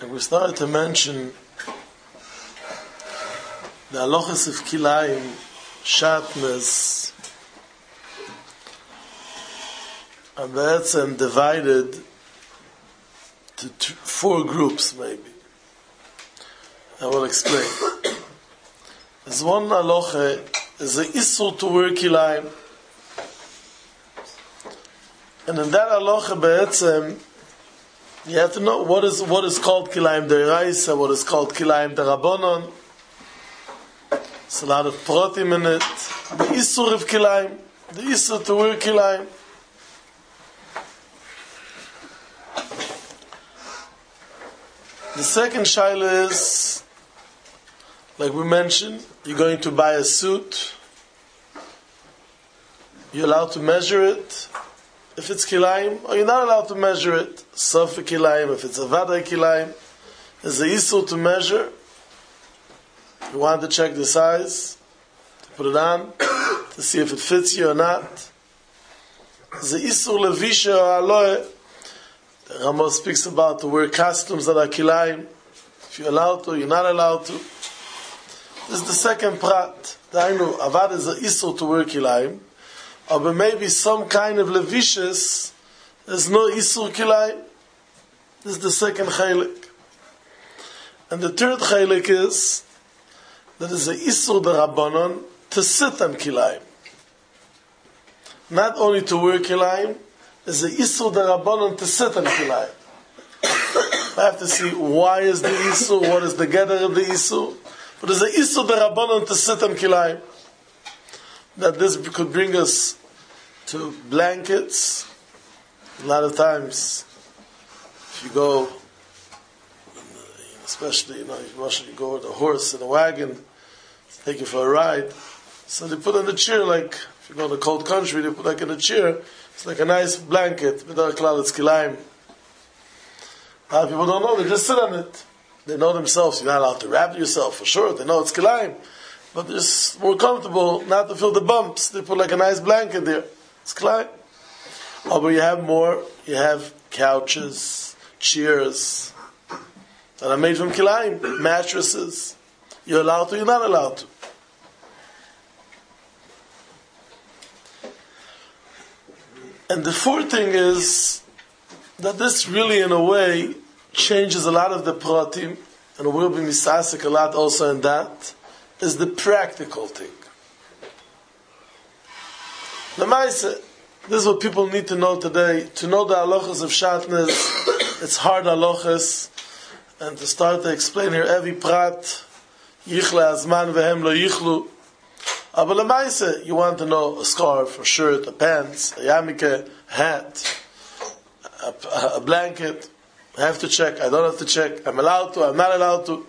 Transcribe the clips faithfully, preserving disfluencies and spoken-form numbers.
we started to mention the halachas of kilayim, shatnez, are be'etzem divided to two, four groups, maybe. I will explain. There's one halacha, is the isur to wear kilayim. And in that halacha be'etzem, you have to know what is what is called kilayim deraisa, what is called kilayim derabonon. There's a lot of pratim in it. The isur of kilayim, the isur to wear kilayim. The second shaila is, like we mentioned, you're going to buy a suit. You're allowed to measure it. If it's kilayim, or you're not allowed to measure it. Sofa kilayim, if it's a vadai kilayim, there's a isur to measure. You want to check the size, to put it on, to see if it fits you or not. There's a isur levisha or aloe. The Rama speaks about to wear costumes that are kilayim. If you're allowed to, you're not allowed to. This is the second prat. I know, avad is a isur to wear kilayim. Or but maybe some kind of levishes, there's no isur kilayim. This is the second chaylik. And the third chaylik is that is a isur derabanan to sit on kilayim. Not only to wear kilayim, there's a isur derabanan to sit on kilayim. I have to see why is the isur, what is the gather of the isur. But there's a isur derabanan to sit on kilayim. That this could bring us to blankets. A lot of times, if you go, especially, you know, if you go with a horse and a wagon, take you for a ride, so they put on the chair, like, if you go in a cold country, they put like in a chair, it's like a nice blanket, without a cloud, it's kilayim. A lot of people don't know, they just sit on it. They know themselves, you're not allowed to wrap yourself, for sure, they know it's kilayim. But they're just more comfortable not to feel the bumps. They put like a nice blanket there. It's kilayim. Oh, but you have more. You have couches, chairs that are made from kilayim, mattresses. You're allowed to, you're not allowed to. And the fourth thing is that this really, in a way, changes a lot of the pratim, and we'll be misasik a lot also in that. Is the practical thing. The Maisa, this is what people need to know today. To know the halachas of shatnez, it's hard halachas, and to start to explain here every prat, yichle azman vehem lo yichlu. But the Maisa, you want to know a scarf, a shirt, a pants, a yarmulke, a hat, a, a, a blanket. I have to check, I don't have to check, I'm allowed to, I'm not allowed to.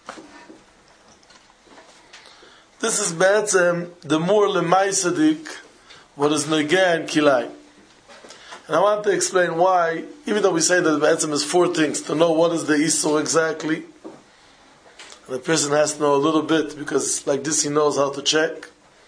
This is be'etzem the more lemaisadik what is negeh and kilayim. And I want to explain why, even though we say that be'etzem is four things, to know what is the isur exactly, and the person has to know a little bit, because like this he knows how to check.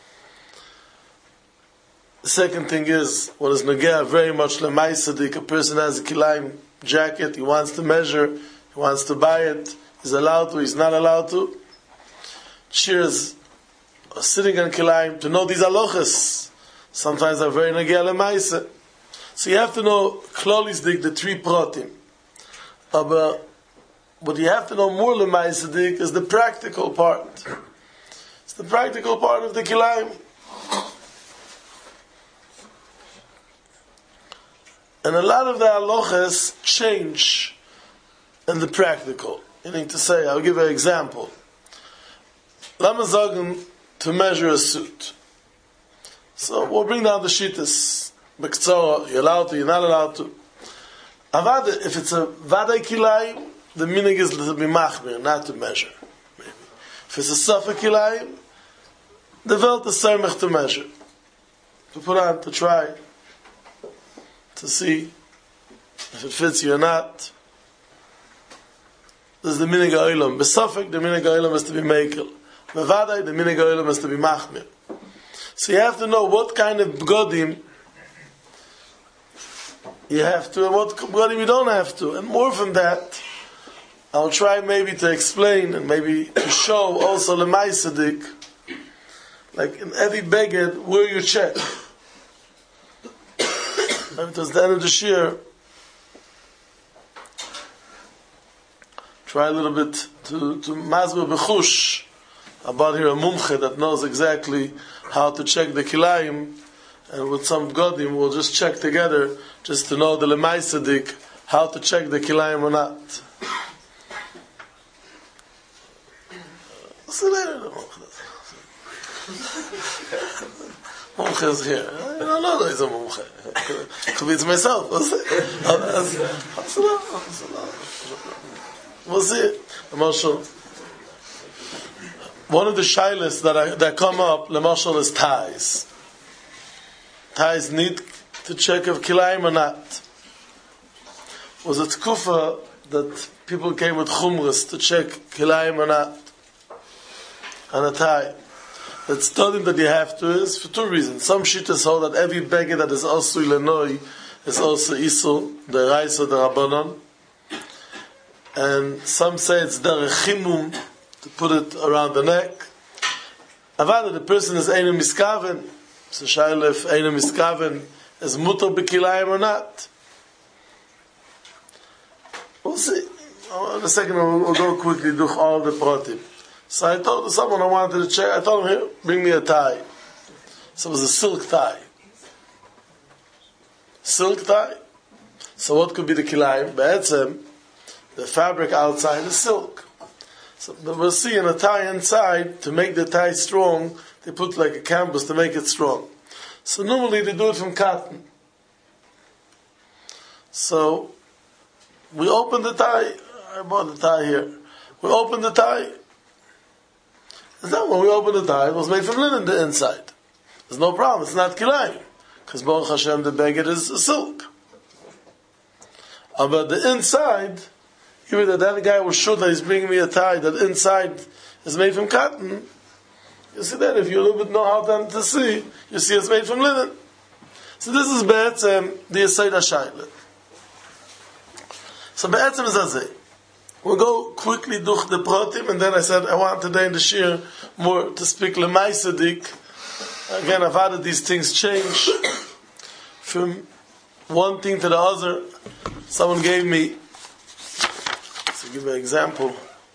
The second thing is, what is negeh very much lemaisadik, a person has a kilayim jacket, he wants to measure, he wants to buy it, he's allowed to, he's not allowed to. Cheers. Sitting on kilayim, to know these halachas. Sometimes they're very negeh lemaisa. So you have to know klolis dik, the three pratim. But what you have to know more lemaisa dik is the practical part. It's the practical part of the kilayim. And a lot of the halachas change in the practical. Meaning to say, I'll give you an example. Lama zagen to measure a suit. So we'll bring down the shittas. B'ktzora, you're allowed to, you're not allowed to. Avad, if it's a vadai kilayim, the minig is to be machmir, not to measure. Maybe. If it's a sofa kilayim, the velt is sermech to measure. To put on, to try, to see if it fits you or not. This is the minig ha'olam. B'safek, the minig ha'olam is to be mekel. Bevadai, the minig ha'olam is to be machmir. So you have to know what kind of bgodim you have to, and what bgodim you don't have to. And more from that, I'll try maybe to explain and maybe to show also the Maisadik, like in every beged, where you check. Maybe towards the end of the shir, try a little bit to to mazber bechush about here a mumche that knows exactly how to check the kilayim, and with some godim we'll just check together just to know the lemaisadik how to check the kilayim or not. See later. Mumche is here. I don't know that he's a mumche. Could be it's myself. We'll see it. Marshal. One of the shilas that I, that come up, Marshal, is ties. Ties need to check if kilayim or not. Was it kufa that people came with chumras to check kilayim or not? And a tie. The study that you have to is for two reasons. Some shittas hold that every beggar that is also Illinois is also isul, the raisa, the rabbanon. And some say it's derechimum to put it around the neck. Avada, the person is einem miskaven. So shaylef einem miskaven is mutar bekilayim or not. We'll see. In a second we'll, we'll go quickly do all the pratim. So I told someone I wanted to check. I told him, here, bring me a tie. So it was a silk tie. Silk tie. So what could be the kilayim? Be'etzem, the fabric outside is silk. So we'll see in a tie inside, to make the tie strong, they put like a canvas to make it strong. So normally they do it from cotton. So we open the tie. I bought the tie here. We open the tie. And then when we open the tie, it was made from linen, the inside. There's no problem, it's not kilayim. Because Baruch Hashem, the beged is silk. Uh, but the inside, even that that guy was sure that he's bringing me a tie, that inside is made from cotton. You see that, if you a little bit know how then to see, you see it's made from linen. So this is Be'etzem, the Yesod HaShayla. So Be'etzem is Azeh. We'll go quickly durch the pratim, and then I said I want today in the shir more to speak lemaisadik. Again, I've had these things change from one thing to the other. Someone gave me, to give an example,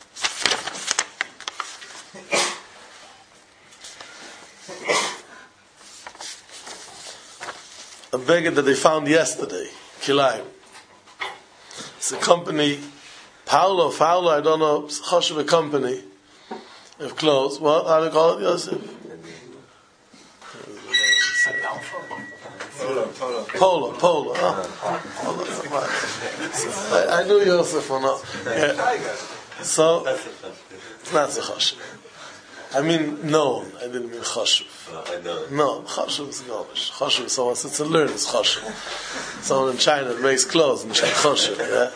a beggar that they found yesterday, Kilayim. It's a company. Paulo, Paulo, I don't know, Choshev a company of clothes. What? How do you call it, Yosef? Polo, Polo. Polo. Oh. Polo. I, I knew Yosef or not. Yeah. So, it's not so Choshev. I mean, known. I didn't mean Choshev. No, Choshev is Gomish. Choshev is someone sits and learns Choshev. Someone in China that makes clothes and check Choshev, yeah?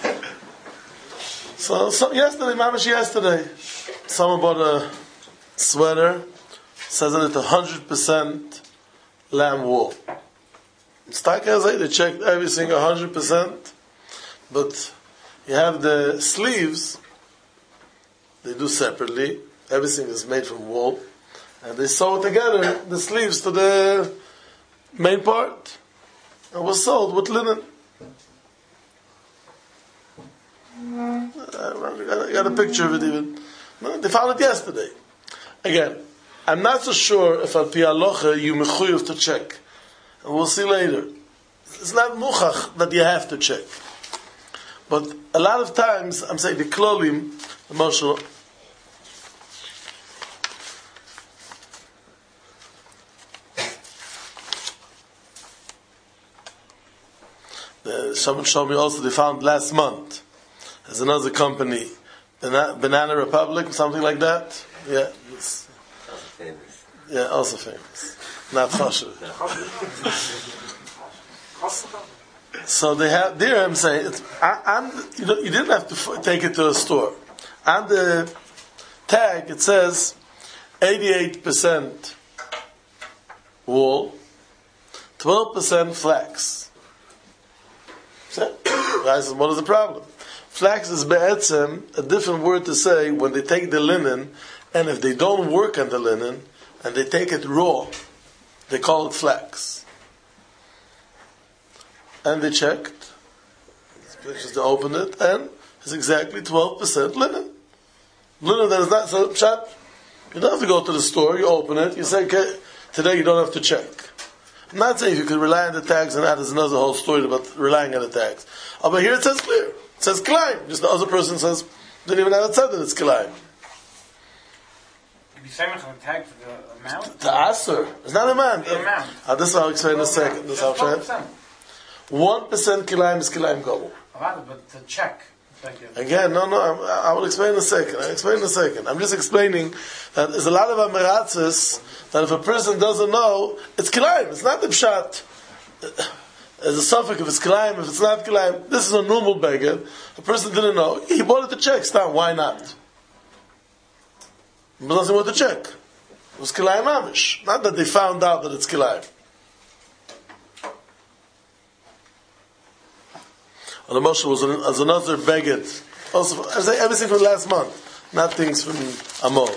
So, so yesterday, mamish yesterday, someone bought a sweater, says that it's one hundred percent lamb wool. They checked everything one hundred percent, but you have the sleeves, they do separately, everything is made from wool, and they sew together the sleeves to the main part, and was sold with linen. I got a picture of it even. They found it yesterday. Again, I'm not so sure if al pi halacha you mechuyev to check. And we'll see later. It's not muchach that you have to check. But a lot of times, I'm saying the klolim, the Moshe, someone showed me also they found last month. There's another company, Banana, Banana Republic, something like that. Yeah, it's, also famous. Yeah, also famous. Not Choshev. So they have there. I'm saying, it's, and you, know, you didn't have to f- take it to a store. On the tag it says eighty-eight percent wool, twelve percent flax. So, guys, what is the problem? Flax is be'etzem, a different word to say when they take the linen, and if they don't work on the linen, and they take it raw, they call it flax. And they checked, they opened it, and it's exactly twelve percent linen. Linen that is not, so chat, you don't have to go to the store, you open it, you say, okay, today you don't have to check. I'm not saying you can rely on the tags, and that is another whole story about relying on the tags. Oh, but here it says clear. It says kilayim. Just the other person says, didn't even have it said that it's kilayim. If you say much on the tag for the amount? The aser. It's not a man. The amount. Uh, this I'll explain in a second. This I'll try. One percent kilayim is kilayim gobel. But to check. Again, no, no, I, I will explain in a second. I'll explain in a second. I'm just explaining that there's a lot of amiratzis that if a person doesn't know, it's kilayim. It's not the pshat. There's a suffix if it's kilayim, if it's not kilayim. This is a normal beggar. A person didn't know. He bought it to check. Stop. Why not? He doesn't want to check. It was kilayim amish. Not that they found out that it's kilayim. And the Moshe was an, as another beggar. Also, I say everything from last month, not things from Amor.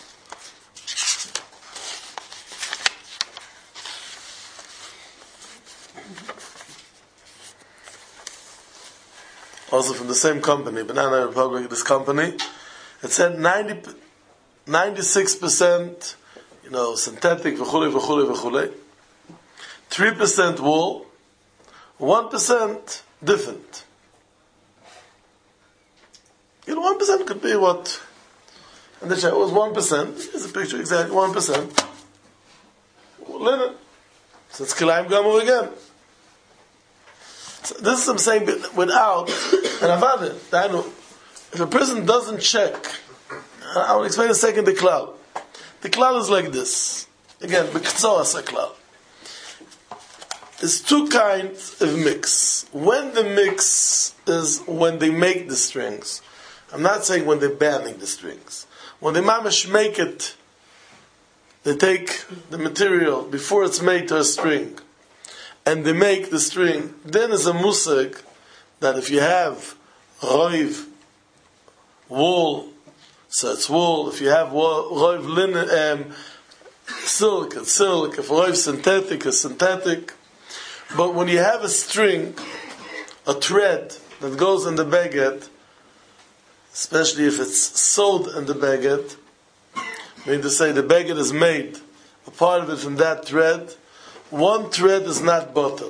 Also from the same company, Banana Republic, this company, it said ninety, ninety-six percent, you know, synthetic, v'chule, v'chule, v'chule, three percent wool, one percent different. You know, one percent could be what? And the check was one percent. Here's a picture, exactly one percent. Linen. So it's kilayim gamur again. So this is I'm saying without an avada. I know. If a person doesn't check, I will explain in a second the cloud. The cloud is like this. Again, b'ktzor a cloud. There's two kinds of mix. When the mix is when they make the strings. I'm not saying when they're banning the strings. When they mamish make it, they take the material before it's made to a string, and they make the string. Then is a musig that if you have roiv wool, so it's wool. If you have roiv linen, um, silk, it's silk. If roiv synthetic, it's synthetic. But when you have a string, a thread that goes in the baguette, especially if it's sewed in the baguette, I mean to say the baguette is made, a part of it from that thread, one thread is not butter.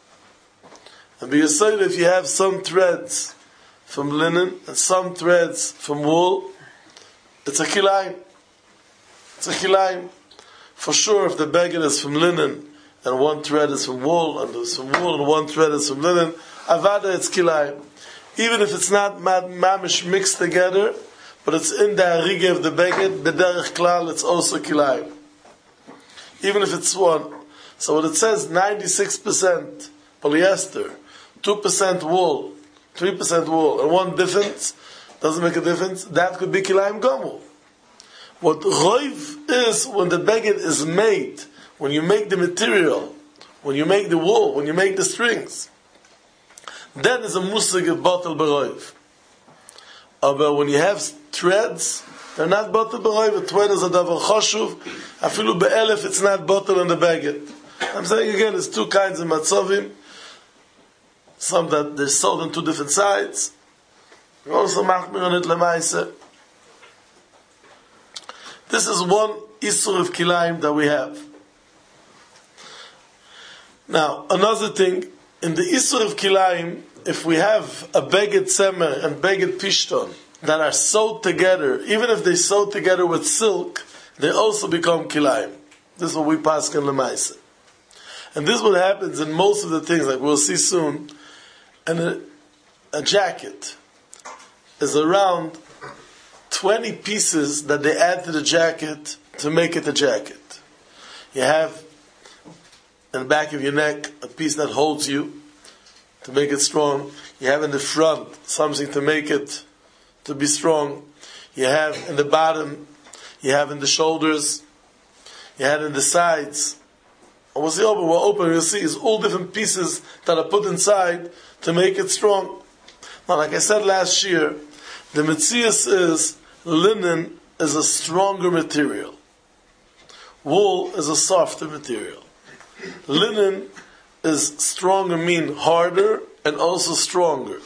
And be aside if you have some threads from linen and some threads from wool, it's a kilayim. It's a kilayim. For sure, if the baguette is from linen and one thread is from wool, and there's from wool and one thread is from linen, avada, it's kilayim. Even if it's not mamish mixed together, but it's in the harige of the baguette, b'derech klal, it's also kilayim. Even if it's one. So what it says, ninety-six percent polyester, two percent wool, three percent wool, and one difference, doesn't make a difference, that could be kilayim gomel. What roiv is, when the baguette is made, when you make the material, when you make the wool, when you make the strings, then is a musig of bottle beroiv. But when you have threads, they're not bottle beroiv. A thread is a davar choshuv. Afilu be'elef, it's not bottle in the baguette. I'm saying again, there's two kinds of matzovim. Some that they're sold on two different sides. We're also machmir on it lemaise. This is one isur of kilayim that we have. Now, another thing, in the isur of kilayim, if we have a beged semer and beged pishton that are sewed together, even if they sewed together with silk, they also become kilayim. This is what we pass in lemaise. And this is what happens in most of the things, like we'll see soon. And a, a jacket is around twenty pieces that they add to the jacket to make it a jacket. You have in the back of your neck a piece that holds you to make it strong. You have in the front something to make it to be strong. You have in the bottom, you have in the shoulders, you have in the sides. And we'll see open, we'll open, we'll see it's all different pieces that are put inside to make it strong. Now, like I said last year, the metzius is linen is a stronger material. Wool is a softer material. Linen is stronger, mean harder, and also stronger.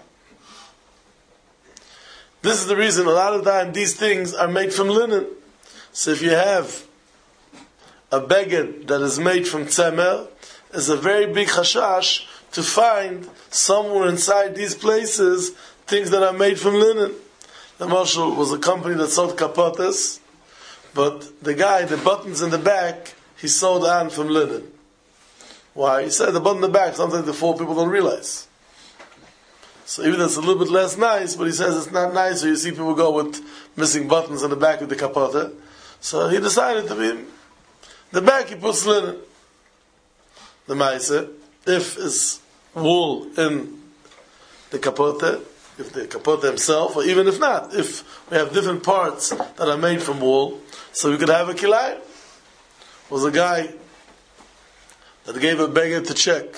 This is the reason a lot of time these things are made from linen. So if you have a beged that is made from tzemer, it's a very big chashash to find somewhere inside these places things that are made from linen. The Marshall was a company that sold kapotes, but the guy, the buttons in the back, he sold on from linen. Why? He said the button in the back, sometimes the four people don't realize. So even though it's a little bit less nice, but he says it's not nice, so you see people go with missing buttons in the back of the kapote. So he decided to be, the back he puts linen. The maise, if it's wool in the kapote, if the kapote himself, or even if not, if we have different parts that are made from wool, so we could have a kilayim. Was a guy that gave a beggar to check.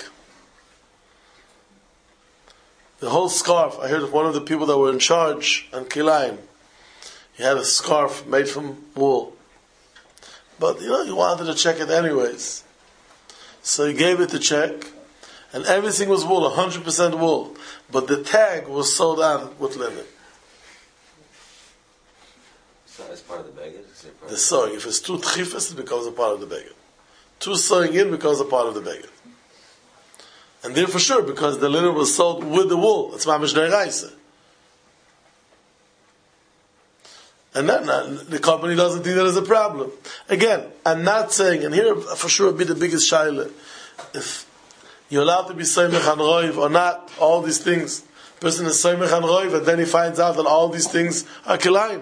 The whole scarf, I heard of one of the people that were in charge on kilayim, he had a scarf made from wool. But, you know, he wanted to check it anyways. So he gave it to check, and everything was wool, one hundred percent wool. But the tag was sewed on with linen. So it's part of the beggar? The sewing. If it's two tchifas, it becomes a part of the beggar. Two sewing in becomes a part of the beggar. And there for sure, because the linen was sold with the wool. It's mamish deraisa. And that, not, the company doesn't think that is a problem. Again, I'm not saying, and here for sure would be the biggest shaila, if you're allowed to be soymech an roiv or not, all these things. Person is soymech an roiv, and then he finds out that all these things are kilayim.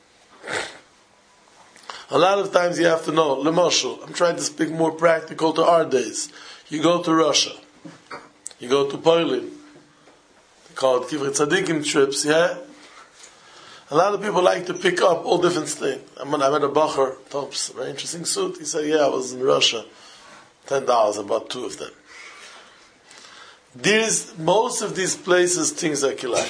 A lot of times you have to know, Lemashal, I'm trying to speak more practical to our days. You go to Russia, you go to Poland, they call it Kivrei Tzadikim trips, yeah? A lot of people like to pick up all different things. I met a bacher, tops, very interesting suit. He said, yeah, I was in Russia, ten dollars, I bought two of them. There's, most of these places, things are kilayim.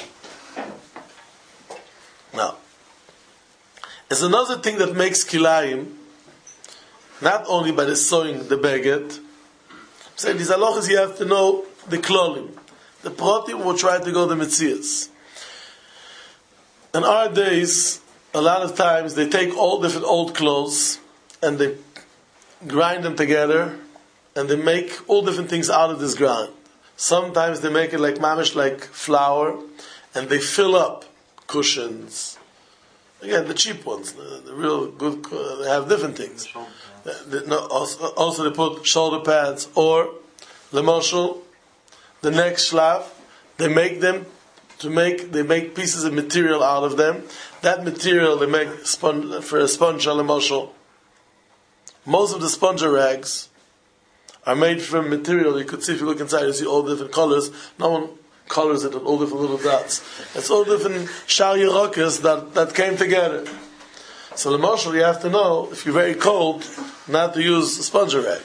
Now, there's another thing that makes kilayim, not only by the sewing the baguette. So these halachas you have to know the klolim. The protim will try to go the metzias. In our days, a lot of times they take all different old clothes and they grind them together and they make all different things out of this grind. Sometimes they make it like mamish, like flour, and they fill up cushions. Again, the cheap ones, the, the real good, uh, they have different things. Uh, they, no, also, also they put shoulder pads, or lemoshel, the next shlav, they make them to make, they make pieces of material out of them. That material they make sponge, for a sponge, lemoshel. Most of the sponge rags are made from material. You could see if you look inside, you see all different colors. No one colors it with all different little dots. It's all different shal yerokas that, that came together. So the marshal, you have to know, if you're very cold, not to use a sponge rag.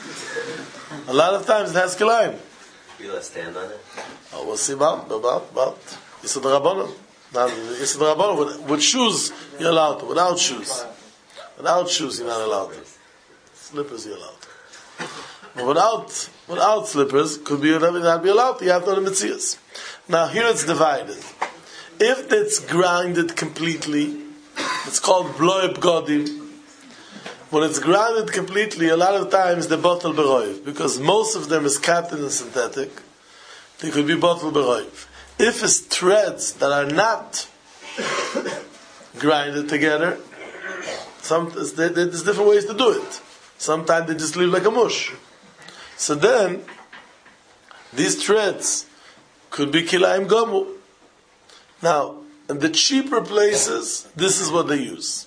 A lot of times it has kilayim. You let stand on it? Oh, we'll see about, about, about. Yisod Rabbanon. Now, Yisod Rabbanon, with, with shoes, you're allowed to. Without shoes. Without shoes, you're not allowed to. Slippers, you're allowed to. But without, without slippers, could be not be allowed to. You have to know the metzias. Now, here it's divided. If it's grinded completely, it's called bloib godim. When it's grinded completely, a lot of times they're bottle beroiv, because most of them is cotton and synthetic. They could be bottle beroiv. If it's threads that are not grinded together, some, there's different ways to do it. Sometimes they just leave like a mush. So then, these threads could be kilayim gomu. Now, in the cheaper places, this is what they use.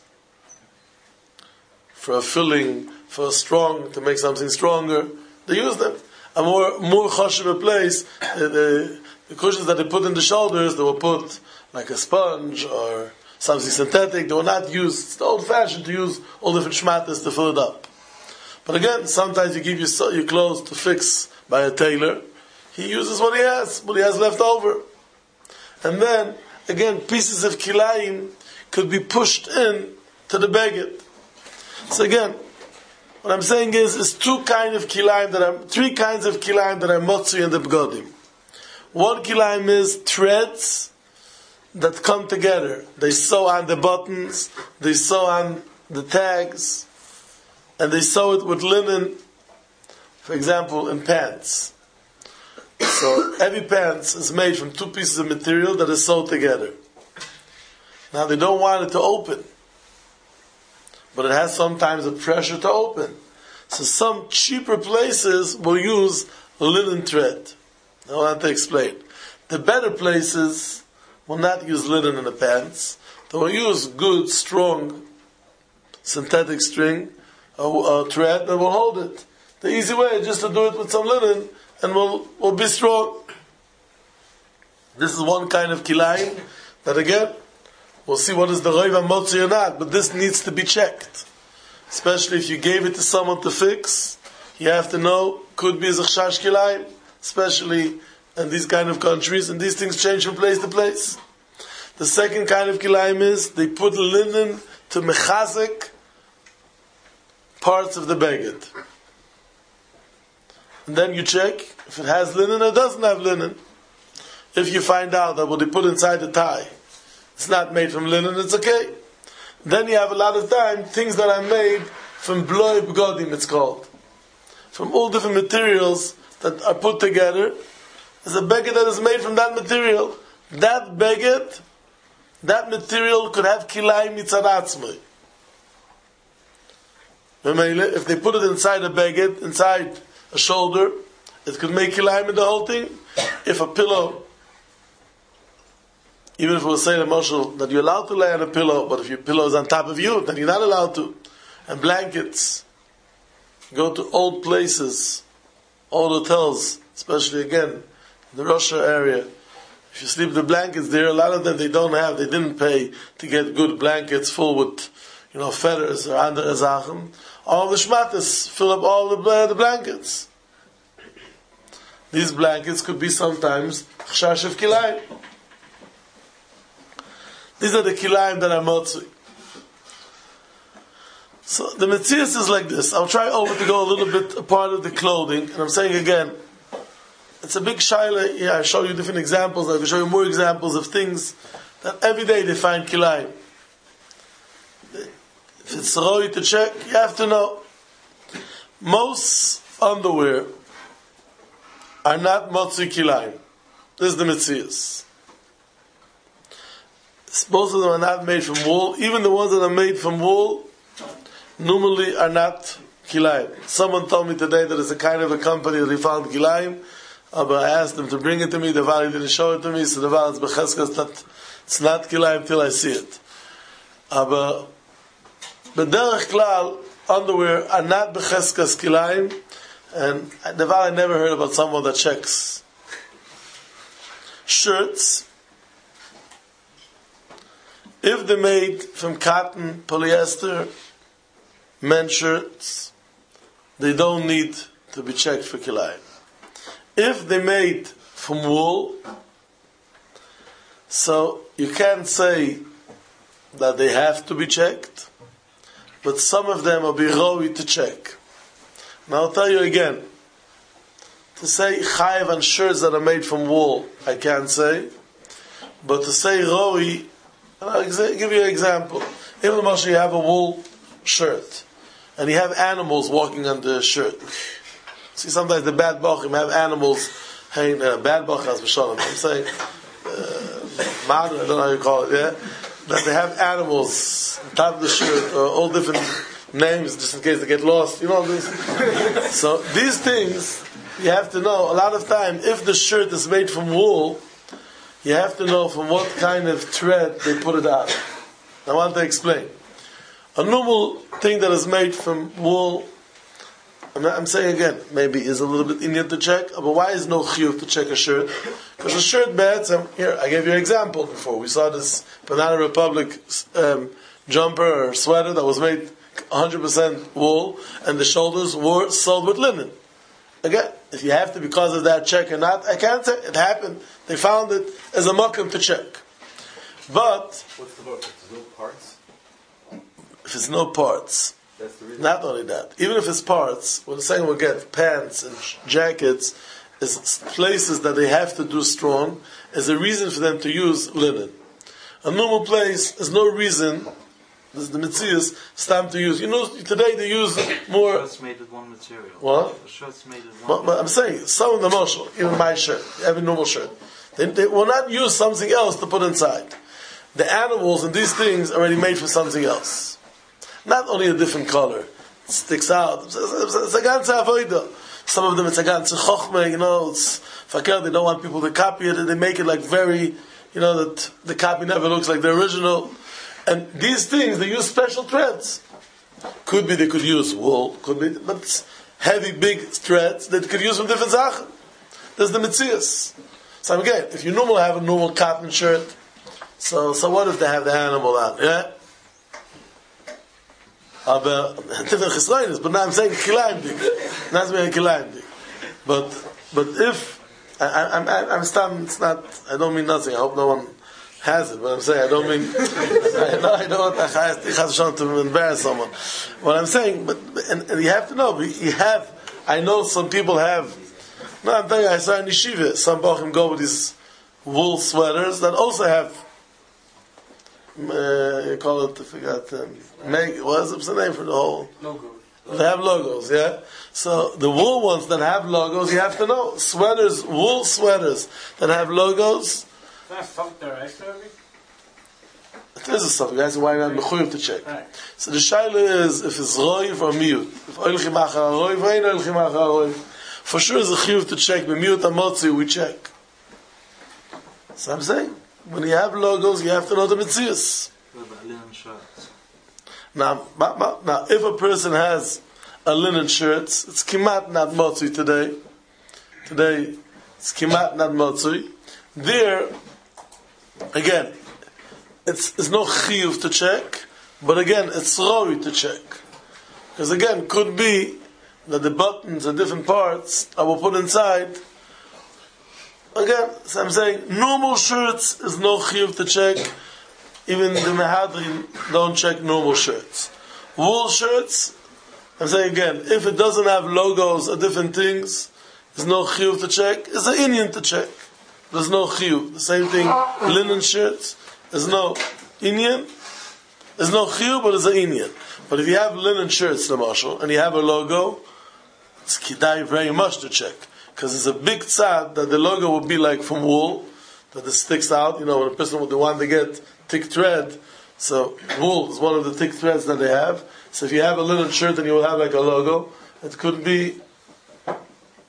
For a filling, for a strong, to make something stronger, they use them. A more more chashuv place, the, the, the cushions that they put in the shoulders, they will put like a sponge or something synthetic. They will not use, it's the old fashioned to use all different shmatas to fill it up. But again, sometimes you give your, your clothes to fix by a tailor. He uses what he has, what he has left over. And then, again, pieces of kilayim could be pushed in to the beged. So again, what I'm saying is, is two kind of kilayim that are, three kinds of kilayim that are motzi in the begodim. One kilayim is threads that come together. They sew on the buttons, they sew on the tags, and they sew it with linen, for example, in pants. So every pants is made from two pieces of material that is sewed together. Now they don't want it to open, but it has sometimes a pressure to open. So some cheaper places will use linen thread. I want to explain. The better places will not use linen in the pants. They will use good, strong, synthetic string, or thread that will hold it. The easy way is just to do it with some linen, and will will be strong. This is one kind of kilayim that again, we'll see what is the roiv motzi or not, but this needs to be checked. Especially if you gave it to someone to fix, you have to know, could be a chash kilayim, especially in these kind of countries, and these things change from place to place. The second kind of kilayim is, they put linen to mechazik parts of the beged. And then you check if it has linen or doesn't have linen. If you find out that what they put inside the tie, it's not made from linen, it's okay. Then you have a lot of time, things that are made from bloi begodim, it's called. From all different materials that are put together. There's a beged that is made from that material. That beged, that material could have kilayim mitzaratzmai. If they put it inside a beged, inside a shoulder, it could make kilayim in the whole thing. If a pillow, even if it was saying a moshel that you're allowed to lay on a pillow, but if your pillow is on top of you, then you're not allowed to. And blankets, go to old places, old hotels, especially again, in the Russia area. If you sleep with the blankets there, a lot of them they don't have, they didn't pay to get good blankets full with, you know, feathers or andere Sachen. All the shmatas fill up all the, uh, the blankets. These blankets could be sometimes chash of kilayim. These are the kilayim that are motzui. So the metzius is like this. I'll try over to go a little bit a part of the clothing, and I'm saying again, it's a big shaila. Yeah, I show you different examples. I will show you more examples of things that every day they find kilayim. If it's roi to check, you have to know. Most underwear are not motzui kilayim. This is the metzius. Most of them are not made from wool. Even the ones that are made from wool normally are not kilayim. Someone told me today that it's a kind of a company that he found kilayim, uh, but I asked them to bring it to me. The Vali didn't show it to me, so the Vali is becheskas that it's not kilayim till I see it. Uh, but but derech klal, underwear are not becheskas kilayim, and the Vali never heard about someone that checks. Shirts, if they're made from cotton, polyester, men's shirts, they don't need to be checked for kilayim. If they're made from wool, so you can't say that they have to be checked, but some of them will be roi to check. Now I'll tell you again, to say chayiv on shirts that are made from wool, I can't say, but to say roi, I'll give you an example. Even if you have a wool shirt, and you have animals walking on the shirt. See, sometimes the bad bachim have animals, hey, uh, bad bachas b'shalom. I'm saying, uh, I don't know how you call it, yeah? That they have animals on top of the shirt, or all different names, just in case they get lost, you know this. So, these things, you have to know, a lot of time, if the shirt is made from wool, you have to know from what kind of thread they put it out. I want to explain. A normal thing that is made from wool, I'm, not, I'm saying again, maybe is a little bit Indian to check, but why is no chiyuv to check a shirt? Because a shirt bad, here, I gave you an example before. We saw this Banana Republic um, jumper or sweater that was made one hundred percent wool, and the shoulders were sold with linen. Again, if you have to because of that check or not, I can't say. It happened. They found it as a mokum to check. But what's the vote? If there's no parts? If there's no parts, That's the reason. not only that, even if it's parts, what the saying will get pants and jackets is places that they have to do strong, is a reason for them to use linen. A normal place, there's no reason. This is the Metzius, it's time to use. You know, today they use more. Shirts made with one material. What? The shirts made with one. But, but I'm saying, some of the marshal, even my shirt, every normal shirt, they, they will not use something else to put inside. The animals and these things are already made for something else. Not only a different color. It sticks out. It's a ganze avoida. Some of them it's a ganze chochme, you know, it's fakir, they don't want people to copy it, they make it like very, you know, that the copy never looks like the original. And these things, they use special threads. Could be they could use wool, could be, but it's heavy, big threads that could use from different sachen. There's the Metzius. So again, if you normally have a normal cotton shirt, so so what if they have the animal on? Yeah? Aber, but now I'm saying kilayim dik. Not saying kilayim dik. But, but if, I, I, I'm, I'm, I'm, it's not, I don't mean nothing, I hope no one has it, but I'm saying, I don't mean, I know, I don't want to embarrass someone. What I'm saying, but, and, and you have to know, you have, I know some people have, no, I'm telling you, I saw in Yeshiva, some Bochum go with these wool sweaters that also have, uh, you call it, I forgot, um, Meg, what's the name for the whole? Logos. They have logos, yeah? So the wool ones that have logos, you have to know, sweaters, wool sweaters that have logos, That's something there, actually. it is a stuff, guys, why not mechuyev to check. Right. So the shaila is if it's roiv or mute. If oilchim achar roiv, or ain't oilchim achar roiv. For sure it's a chiyuv to check, but mute amotzi, we check. So I'm saying, when you have logos, you have to know the metzius. What about linen shirts? Now, ma- ma- now, if a person has a linen shirt, it's kimat not motzi today. Today, it's kimat not motzi. There, again, it's, it's no chiyuv to check, but again, it's roi to check. Because again, could be that the buttons are different parts I will put inside. Again, so I'm saying, normal shirts is no chiyuv to check. Even the mehadrin don't check normal shirts. Wool shirts, I'm saying again, if it doesn't have logos or different things, there's no chiyuv to check. It's an Indian to check. There's no chiyuv. The same thing, linen shirts. There's no Indian. There's no chiyuv, but there's an Indian. But if you have linen shirts, the marshal, and you have a logo, it's kidai very much to check. Because it's a big tzad that the logo will be like from wool, that it sticks out. You know, when a person would want to get thick thread, so wool is one of the thick threads that they have. So if you have a linen shirt and you will have like a logo, it could be. If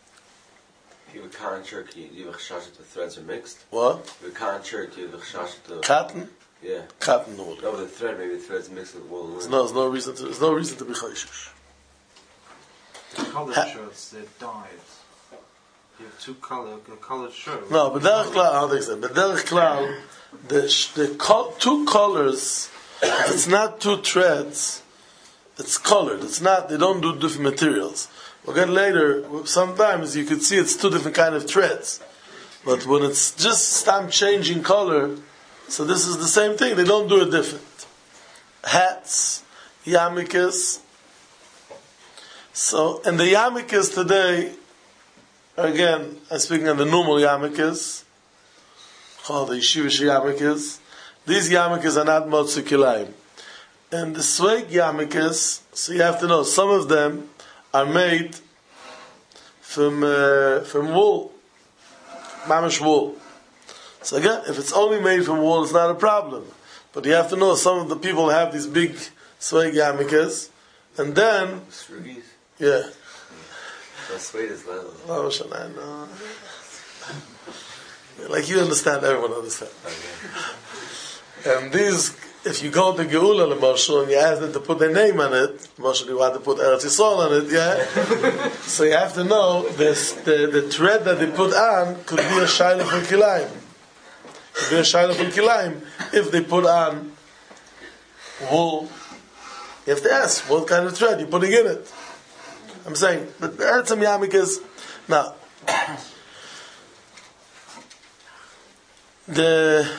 you have a cotton shirt, you you have a chashash that the threads are mixed. What? If you have a cotton shirt, you have a chashash that the Cotton? yeah. Cotton wool. No, but the thread maybe the threads mixed with wool. There's no, there's no reason to. There's no reason to be chayshish. Coloured Ha- shirts, they're dyed. You have two color, a coloured shirt. No, but derech klal, I don't think so. But derech klal, the sh- the col- two colors. If it's not two threads, it's colored. It's not. They don't do different materials. We'll get later. Sometimes you could see it's two different kind of threads, but when it's just stamp changing color, so this is the same thing. They don't do it different. Hats, yarmulkes. So, and the yarmulkes today, again, I'm speaking of the normal yarmulkes, called the yeshivish yarmulkes. These yarmulkes are not motzu kilayim. And the swag yarmulkes, so you have to know, some of them are made from uh, from wool, mamish wool. So again, if it's only made from wool, it's not a problem. But you have to know, some of the people have these big swag yarmulkes, and then, Srugis? yeah. That's sweet as well. Oh, Shana, no. Like you understand, everyone understands. Okay. And these, if you go to Geula, Moshe, and you ask them to put their name on it, Moshe, you want to put Eretz Yisrael on it, yeah? So you have to know, this, the, the thread that they put on could be a Shaila from Kilayim. Could be a Shaila from Kilayim if they put on wool. You have to ask, what kind of thread you're putting in it? I'm saying, but the Eretz Yamik is, now, The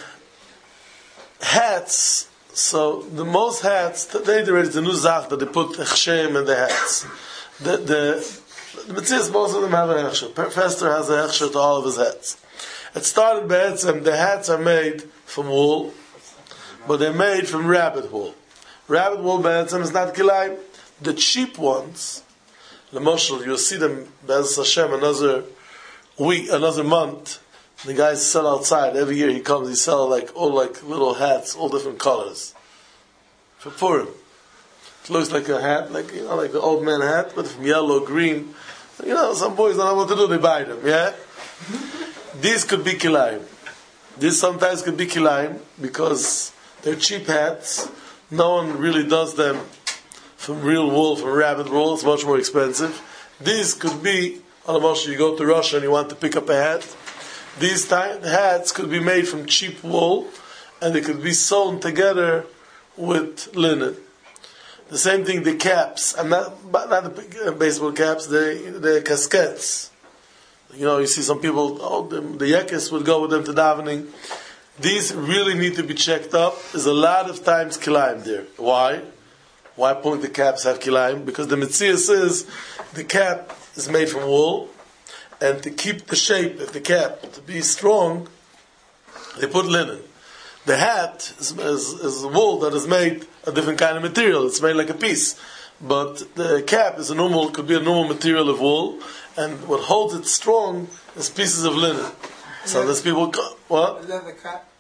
hats, so the most hats, today there is a new zach that they put hechshem in the hats. The, the, the Metzias, most of them have a hechsher. Fester has a hechsher to all of his hats. It started by Etzem, the hats are made from wool, but they're made from rabbit wool. Rabbit wool by Etzem is not kilayim. The cheap ones, the Moshel, you'll see them, Be'ez Hashem, another week, another month, the guys sell outside. Every year he comes, he sells like all like little hats, all different colors. For Purim. It looks like a hat, like you know, like the old man hat, but from yellow, green. You know, some boys don't know what to do, they buy them, yeah? These could be kilayim. These sometimes could be kilayim because they're cheap hats. No one really does them from real wool, from rabbit wool. It's much more expensive. These could be, almost you go to Russia and you want to pick up a hat. These type hats could be made from cheap wool, and they could be sewn together with linen. The same thing, the caps, and not not the baseball caps, the the casquettes. You know, you see some people, oh, the, the yekes would go with them to davening. These really need to be checked up. There's a lot of times kilayim there. Why? Why point the caps have kilayim? Because the Metzias is the cap is made from wool. And to keep the shape of the cap to be strong, they put linen. The hat is, is, is wool that is made a different kind of material. It's made like a piece. But the cap is a normal, could be a normal material of wool, and what holds it strong is pieces of linen. So there's people, what? Leather cap.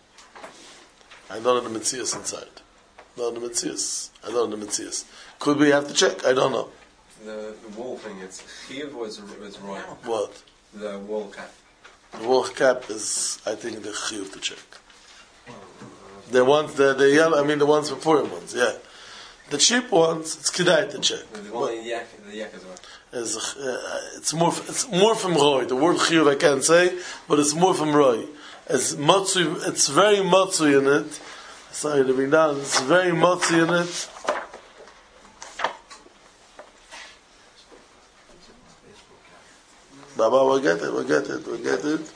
I don't know the Metzias inside. I don't know the Metzias. I don't know the Metzias. Could we have to check? I don't know. The, the wool thing, it's chiyuv or it's, it's royal? What? The wool cap. The wool cap is, I think, the chiyuv to check. The ones, the, the yellow, I mean the ones for Purim ones, yeah. The cheap ones, it's kedai to check. The one in the yak, the yak as well. Is, uh, it's more, it's more from roy. The word chiyuv I can't say, but it's more from roy. It's matzu, it's very matzu in it. Sorry to bring down. It's very matzu in it. Baba, we'll get it, we'll get it, we'll get it.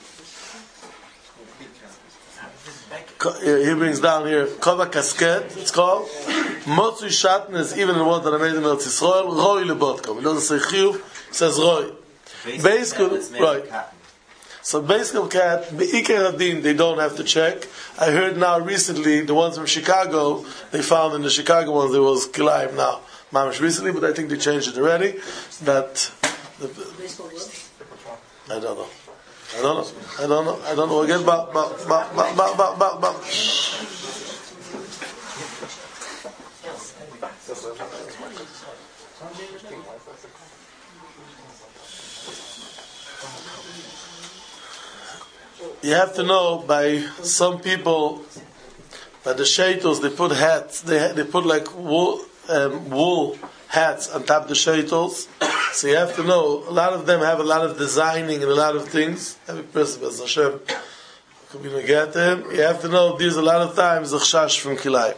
He brings down here, Kova Casket, it's called. Motzui Shatn is even the one that I made in Eretz Yisrael, Roy Lebotkom. It doesn't say Chiyuv, it says Roy. Basically, right. So basically, cat, Be'ikar Hadin, they don't have to check. I heard now recently, the ones from Chicago, they found in the Chicago ones, there was Kilayim now. Mamish recently, but I think they changed it already. That, the, I don't know. I don't know. I don't know. I don't know. Again, ba ba ba ba ba ba ba ba. You have to know by some people, by the shaitos, they put hats. They they put like wool um, wool hats on top of the shaitos. So you have to know, a lot of them have a lot of designing and a lot of things. Every person, as Hashem, could be get them. You have to know, there's a lot of times a chash from Kilayim.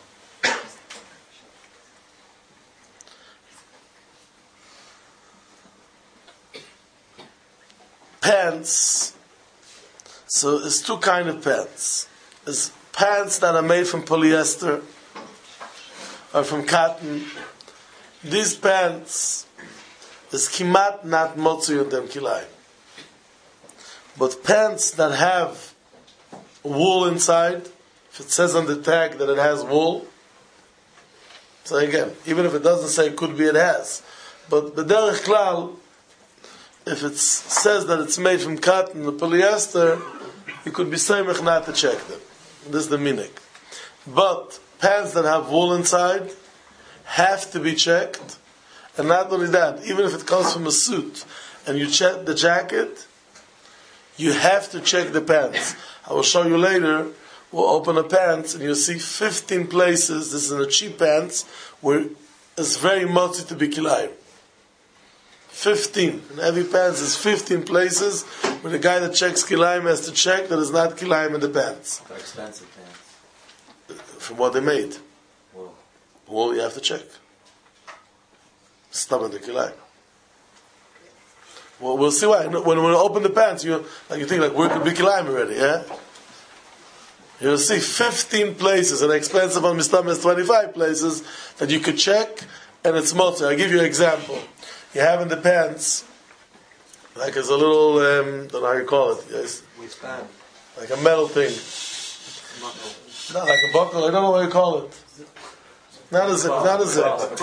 Pants. So there's two kind of pants. There's pants that are made from polyester or from cotton. These pants is kimat not motzu in them kilayim. But pants that have wool inside, if it says on the tag that it has wool, so again, even if it doesn't say, it could be it has. But b'derech klal, if it says that it's made from cotton or polyester, you could be seimach not to check them. This is the minik. But pants that have wool inside have to be checked. And not only that, even if it comes from a suit and you check the jacket, you have to check the pants. I will show you later. We'll open a pants and you'll see fifteen places. This is in a cheap pants where it's very motzi to be kilayim. Fifteen. In every pants is fifteen places where the guy that checks kilayim has to check that it's not kilayim in the pants. They're expensive pants. From what they made. Wool. Wool you have to check. Stomach the kilayim. Well, we'll see why. When when we open the pants, you like you think like where could be kilayim already? Yeah. You'll see fifteen places, an expensive on Mistam is twenty-five places that you could check, and it's multi. I'll give you an example. You have in the pants, like there's a little, um, don't know how you call it, yes? Waistband. Like a metal thing. Not like a buckle, I don't know what you call it. Not a zip, not a zip.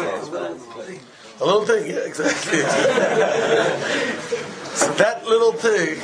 A little thing, yeah, exactly. So that little thing,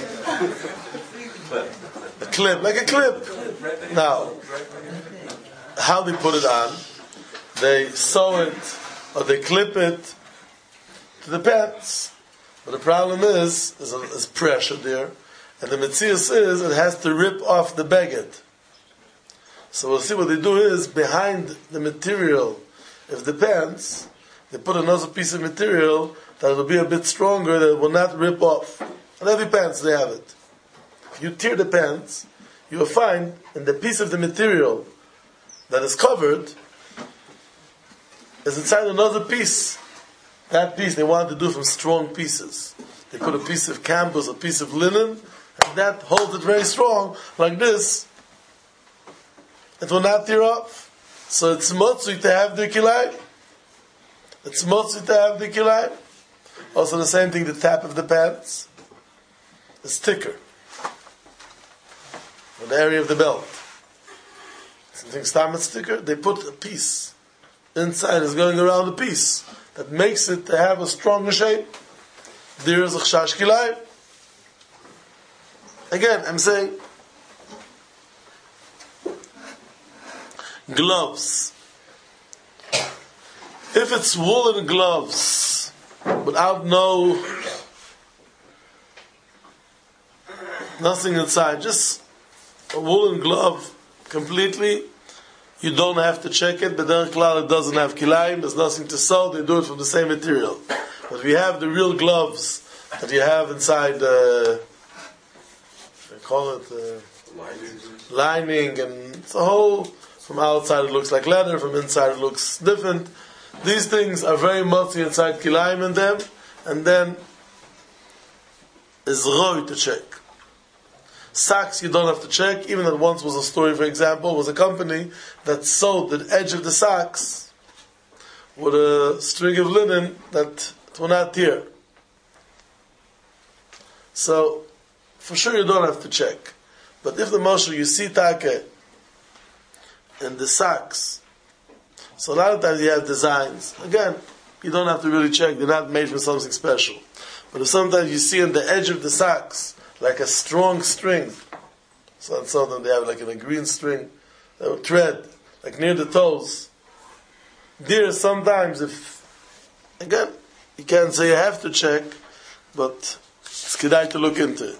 a clip, like a clip. Now, how they put it on, they sew it, or they clip it to the pants. But the problem is, there's, a, there's pressure there, and the metzius is, it has to rip off the baguette. So we'll see what they do is, behind the material of the pants, they put another piece of material that will be a bit stronger, that will not rip off. On every pants they have it. If you tear the pants, you will find in the piece of the material that is covered is inside another piece. That piece they wanted to do from strong pieces. They put a piece of canvas, a piece of linen, and that holds it very strong, like this. It will not tear off. So it's motzui to have the kilayim. It's motzui to have the kilayim. Also the same thing, the tap of the pants is thicker. Or the area of the belt. Something stam it's thicker, they put a piece inside, is going around the piece that makes it to have a stronger shape. There is a chashash kilayim. Again, I'm saying gloves. If it's woolen gloves without no nothing inside, just a woolen glove completely, you don't have to check it, but then it doesn't have kilayim, there's nothing to sew, they do it from the same material. But if you have the real gloves that you have inside the uh, they call it uh, Lining. lining, and it's a whole, from outside it looks like leather, from inside it looks different. These things are very much inside kilayim in them, and then is roy to check. Socks you don't have to check, even that once was a story, for example, was a company that sewed the edge of the socks with a string of linen that it will not tear. So, for sure you don't have to check. But if the Moshe, you see take in the socks, so a lot of times you have designs. Again, you don't have to really check, they're not made from something special. But if sometimes you see on the edge of the socks, like a strong string, so on some of them they have like in a green string, a thread, like near the toes. There sometimes, if, again, you can't say you have to check, but it's kedai to look into it.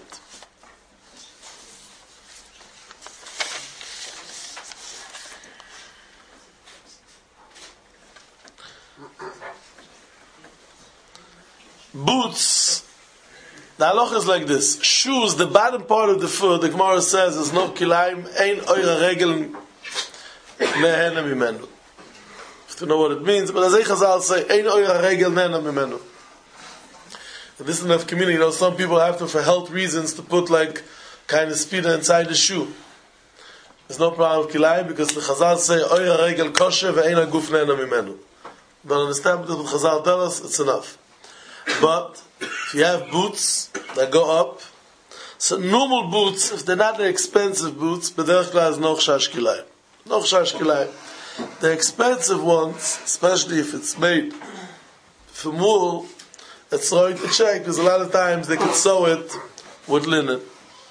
Boots, the halach is like this. Shoes, the bottom part of the foot, the Gemara says, is no kilayim, ein oira regel mehena mimenu. If you know what it means, but as I Chazal say, ein oira regel mehena mimenu. This is enough community, you know, some people have to, for health reasons, to put like kind of speeder inside the shoe. There's no problem with kilayim, because the Chazal say, oira regel kosher ve'ein aguf mehena mimenu. Don't understand, but the Chazal tell us, it's enough. But if you have boots that go up, so normal boots, if they're not the expensive boots, but they're no chashash kilayim. No chashash kilayim. The expensive ones, especially if it's made from wool, it's right to check, because a lot of times they can sew it with linen.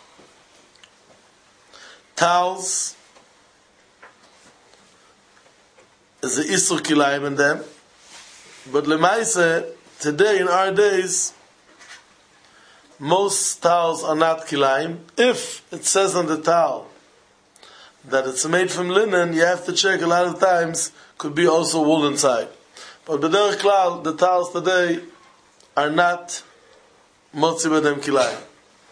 Towels is the isur kilayim in them, but lemaise, today, in our days, most towels are not kilayim. If it says on the towel that it's made from linen, you have to check a lot of times, could be also wool inside. But b'derech klal, the towels today are not motzi b'dem kilayim.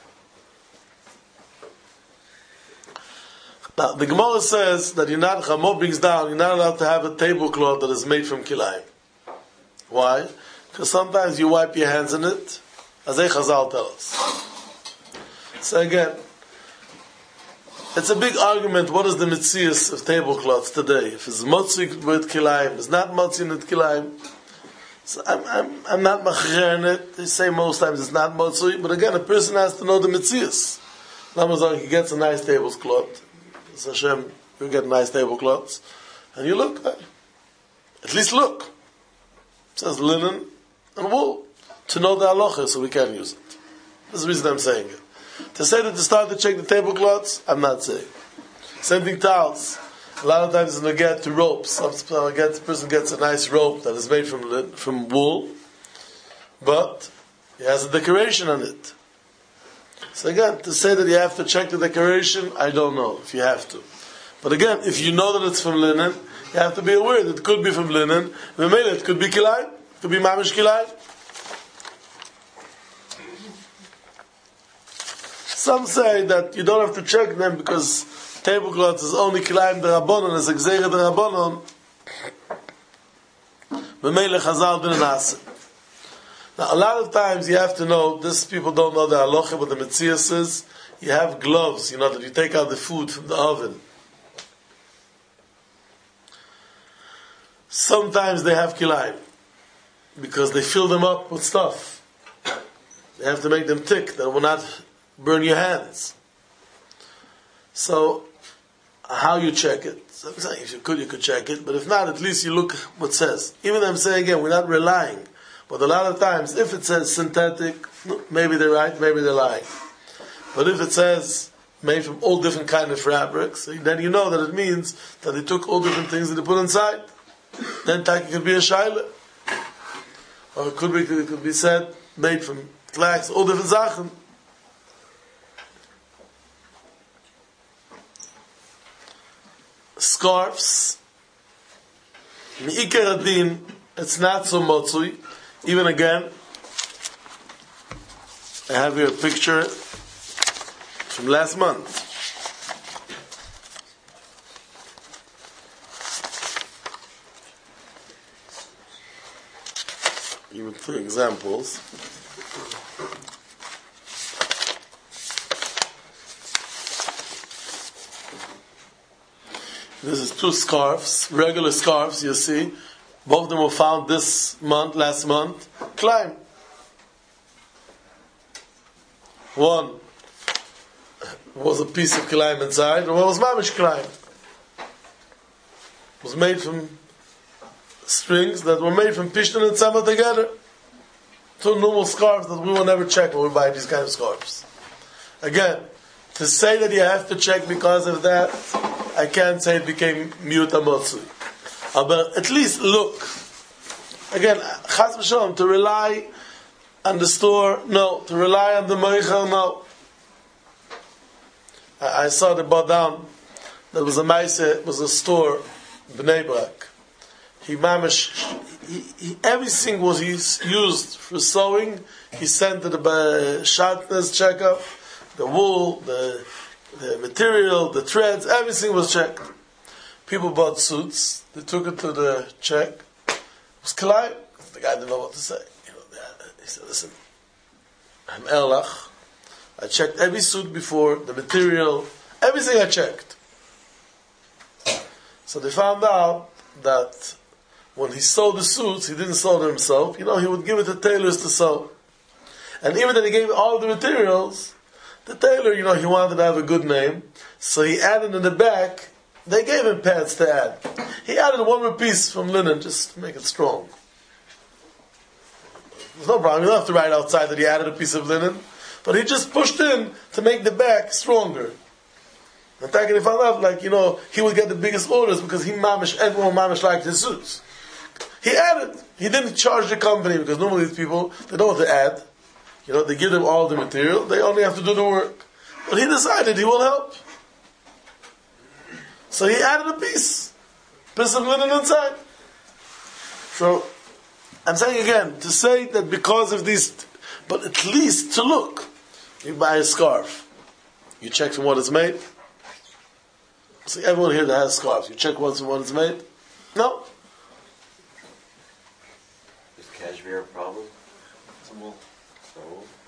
Now, the Gemara says that you're not, Chamo brings down, you're not allowed to have a tablecloth that is made from kilayim. Why? Because sometimes you wipe your hands in it, As they Chazal tell us. So again, it's a big argument. What is the mitzias of tablecloths today? If it's motzi with kilayim, it's not motzi with kilayim. So I'm, I'm, I'm not machir in it. They say most times it's not motzi, but again, a person has to know the mitzias. Lamazon, he gets a nice tablecloth. It's Hashem, you get nice tablecloths, and you look. At least look. It says linen and wool to know the halacha, so we can use it. That's the reason I'm saying it. To say that to start to check the tablecloths, I'm not saying. Same thing towels. A lot of times when they get to ropes, some get the person gets a nice rope that is made from from wool, but it has a decoration on it. So again, to say that you have to check the decoration, I don't know if you have to. But again, if you know that it's from linen, you have to be aware that it could be from linen. It could be kilai, it could be mamish kilai. Some say that you don't have to check them because tablecloth is only kilayim derabonon, is exeira derabonon. B'meilech Chazal didn't ask. Now, a lot of times you have to know, this people don't know the halacha, but the metzias is, you have gloves, you know, that you take out the food from the oven. Sometimes they have kilayim, because they fill them up with stuff. They have to make them thick, that will not burn your hands. So, how you check it? So I'm saying, if you could, you could check it, but if not, at least you look what it says. Even I'm saying again, we're not relying. But a lot of times, if it says synthetic, maybe they're right, maybe they're lying. But if it says made from all different kind of fabrics, then you know that it means that they took all different things that they put inside. Then it could be a shaila. Or it could be, it could be said, made from flax, all different zachen. Scarves. Me'ikar adin, it's not so motzui. Even again, I have here a picture from last month. Even two examples. This is two scarves, regular scarves, you see. Both of them were found this month, last month. Climb. One was a piece of climb inside, and one was mamish climb. It was made from strings that were made from pishtan and tzama together. Two normal scarves that we will never check when we buy these kind of scarves. Again, to say that you have to check because of that, I can't say it became miyut amotzui. But at least look. Again, chas v'shalom, to rely on the store, no. To rely on the moichel, no. I, I saw the Badam. There was a maise, it was a store, Bnei Brak. He mamish, he, he, everything was used for sewing. He sent to the sharpness checkup, the wool, the the material, the threads, everything was checked. People bought suits. They took it to the check. It was kalai. The guy didn't know what to say. You know, he said, "Listen, I'm Erlach. I checked every suit before, the material, everything I checked." So they found out that when he sewed the suits, he didn't sew them himself. You know, he would give it to tailors to sew. And even that he gave all the materials, the tailor, you know, he wanted to have a good name, so he added in the back. They gave him pads to add. He added one more piece from linen just to make it strong. There's no problem. You don't have to write outside that he added a piece of linen. But he just pushed in to make the back stronger. And he found out, like, you know, he would get the biggest orders because he mamish, everyone mamish liked his suits. He added. He didn't charge the company because normally these people, they don't want to add. You know, they give them all the material. They only have to do the work. But he decided he will help. So he added a piece, piece of linen inside. So, I'm saying again, to say that because of these, but at least to look. You buy a scarf. You check from what it's made. See, everyone here that has scarves, you check what's what it's made? No. Is cashmere a problem? It's a wool. So,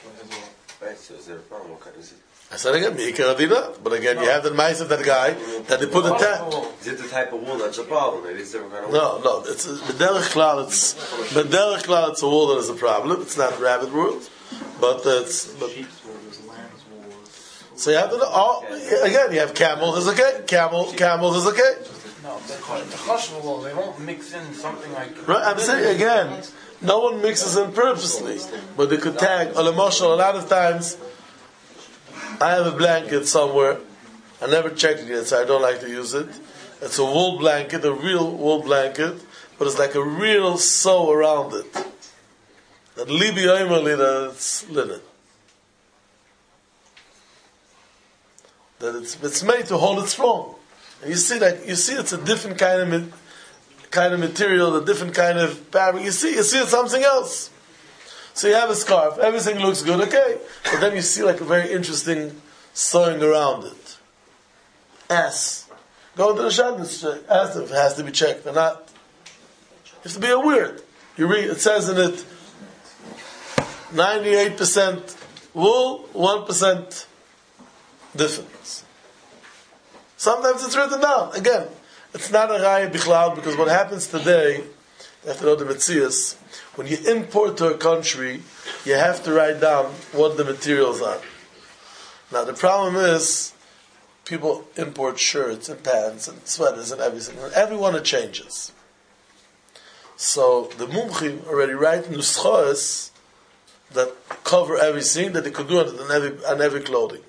Right, so is there a problem? What kind is it? I said again, Me'ikar Adina. But again, you have the mice of that guy that they put the tag. Is it the type of wool that's a problem? Maybe it's different kind of No, wool. no. It's B'derech Klal. It's B'derech Klal. It's a wool that is a problem. It's not rabbit world, but it's. But, Sheep's wool, there's lamb's wool. so you have to know. Oh, again, you have camels is okay. Camel, camels is okay. No, the chashva wool, they won't mix in something like. Right, I'm saying again, no one mixes in purposely, but they could tag. Or emotional. A lot of times, I have a blanket somewhere. I never checked it yet, so I don't like to use it. It's a wool blanket, a real wool blanket, but it's like a real sew around it. That libi oimeli that it's linen. That it's it's made to hold it strong. And you see that you see it's a different kind of ma- kind of material, a different kind of fabric. You see you see it's something else. So you have a scarf, everything looks good, okay, but then you see like a very interesting sewing around it. S. Go to the Shabbos check. Ask if it has to be checked or not. You have to be aware. You read, it says in it, ninety-eight percent wool, one percent difference. Sometimes it's written down. Again, it's not a raya bichlal, because what happens today, you have to know the metzias, when you import to a country, you have to write down what the materials are. Now the problem is, people import shirts and pants and sweaters and everything, and every one it changes. So the mumchim already write nuschos that cover everything that they could do on every, on every clothing.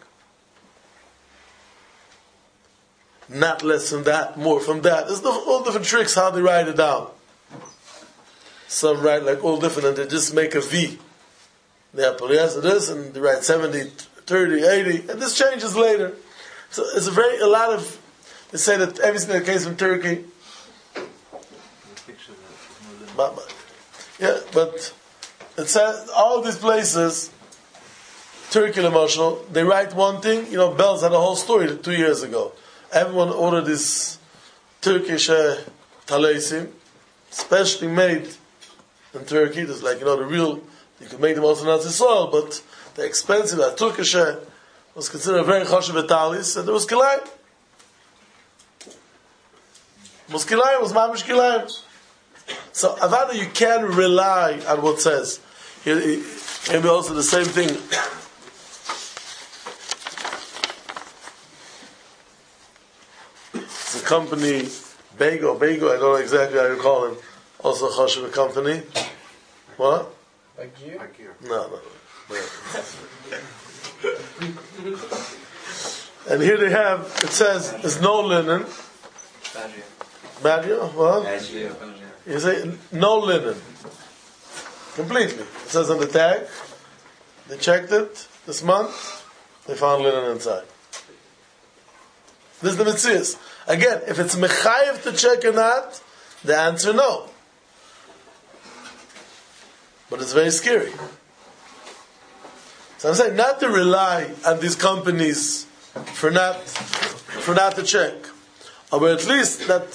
Not less than that, more from that. There's all different tricks how they write it down. Some write like all different, and they just make a V. They have polyester this, and they write seventy, thirty, eighty, and this changes later. So it's a very, a lot of, they say that everything that came from Turkey, but, but, yeah, but it says all these places, Turkey emotional, they write one thing. You know, Bells had a whole story two years ago. Everyone ordered this Turkish uh, talesim, specially made in Turkey. There's like, you know, the real, you could make them also not in soil, but the expensive, uh, Turkish uh, was considered a very choshev talis, and there was kilayim. Was kilayim, was mamish kilayim. So, avada, you can rely on what it says. Maybe also the same thing. It's a company, Bago, Bago, I don't know exactly how you call him, also a choshev company. What? Like you? No, no. And here they have, it says, there's no linen. Badia? What? You say, no linen. Completely. It says on the tag, they checked it this month, they found linen inside. This is the mitzvahs. Again, if it's mechayev to check or not, the answer no. But it's very scary. So I'm saying not to rely on these companies for not for not to check, or but at least that,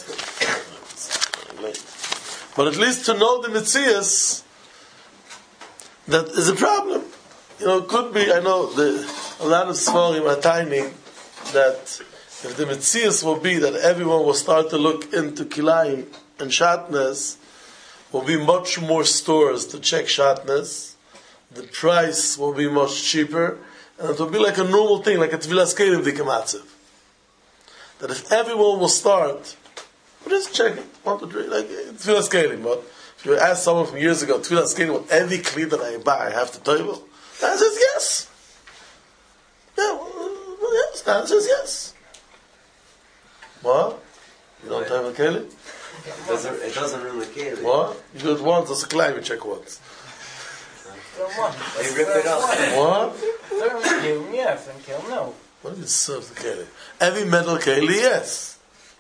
but at least to know the mitzias that is a problem. You know, it could be. I know the, a lot of svarim are tiny that if the mitzias will be that everyone will start to look into kilayim and shatnez, will be much more stores to check shatnez. The price will be much cheaper, and it will be like a normal thing, like a tvilas kelim dikamatzev. That if everyone will start, we'll just check it, one, two, three, like tvilas kelim. But if you ask someone from years ago, tvilas kelim, every kli that I buy, I have to toivel. The answer is yes. Yeah, well, yes. The answer is yes. What? You don't toivel kelim? It doesn't, it doesn't really care. What? You do it once, it's a climate check once. They rip it up. What? Certain kill, yes, and kill, no. What is serve the keli? Every metal keli, yes.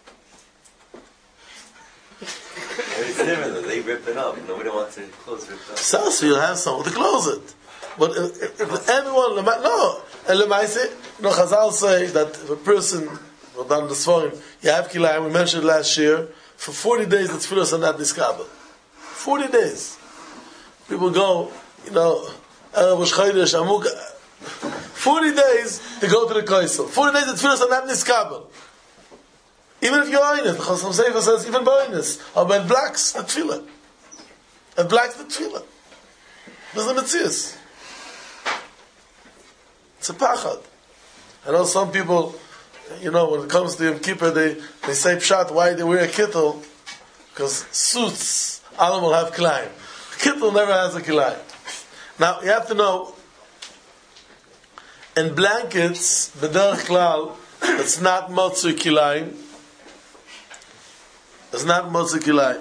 It's similar. They rip it up. Nobody wants their clothes ripped up. So, so you'll have someone to close it. But if, if, if everyone, no. And Lemaise, you know, Chazal say that if a person, well, down the Sforim, you have kilayim, we mentioned last year, for forty days the tefillos are not discovered. forty days. People go, you know, uh, Rosh Chodesh, Amuk, forty days to go to the Kaisel. forty days the tefillas are not niskabel. Even if you're honest, the Chasam Sofer says, even bonus, or when blacks the tefillah. And blacks the tefillah. There's the Metzias. It's a pachad. I know some people, you know, when it comes to Yom Kippur, they, they say pshat, why they wear a kittel? Because suits, Alam will have kilayim. Kittel never has a kilayim. Now, you have to know, in blankets, b'derech klal, it's not motzu kilayim. It's not motzu kilayim.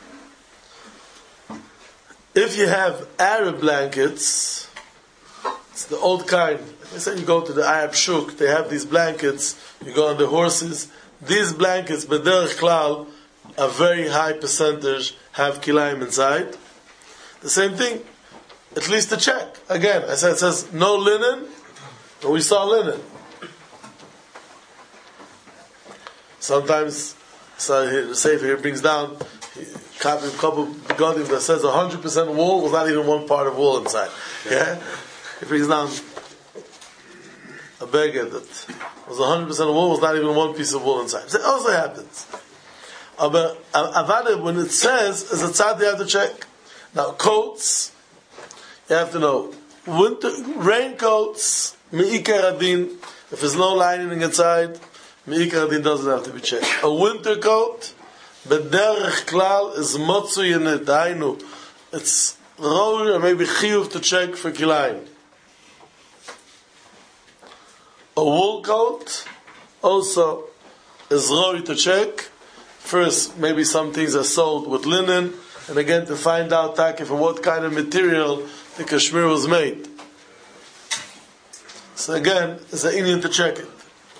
If you have Arab blankets, it's the old kind. They say you go to the Arab shuk, they have these blankets, you go on the horses. These blankets, b'derech klal, a very high percentage have kilayim inside. The same thing, at least to check. Again, I said it says no linen, and we saw linen. Sometimes, so the Sefer here brings down a couple of begodim that says one hundred percent wool was not even one part of wool inside. Yeah? He brings down a beggar that was one hundred percent wool, was not even one piece of wool inside. So it also happens. But avada, when it says, is a tzad you have to check. Now, coats, you have to know. Winter, raincoats, me'ikar adin, if there's no lining inside, me'ikar adin doesn't have to be checked. A winter coat, b'derech klal, is motzu yinit, hainu. It's roll or maybe chiyuv to check for kilayim. A wool coat, also, is roll to check. First, maybe some things are sold with linen, and again to find out taki for what kind of material the kashmir was made. So again, it's an Indian to check it.